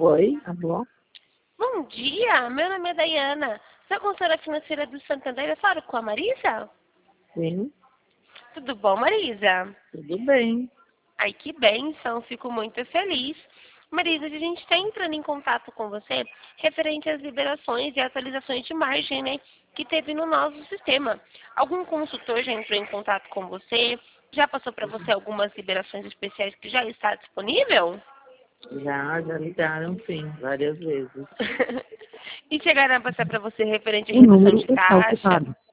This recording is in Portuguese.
Oi, alô? Bom dia, meu nome é Dayana. Sou consultora financeira do Santander. Eu falo com a Marisa? Sim, Tudo bom, Marisa? tudo bem. Ai, que bênção, fico muito feliz. Marisa, a gente está entrando em contato com você referente às liberações e atualizações de margem, né, que teve no nosso sistema. Algum consultor já entrou em contato com você? Já passou para você algumas liberações especiais que já está disponível? Já ligaram, sim, várias vezes. E chegaram a passar para você referente à O redução número de está taxa? ocupado.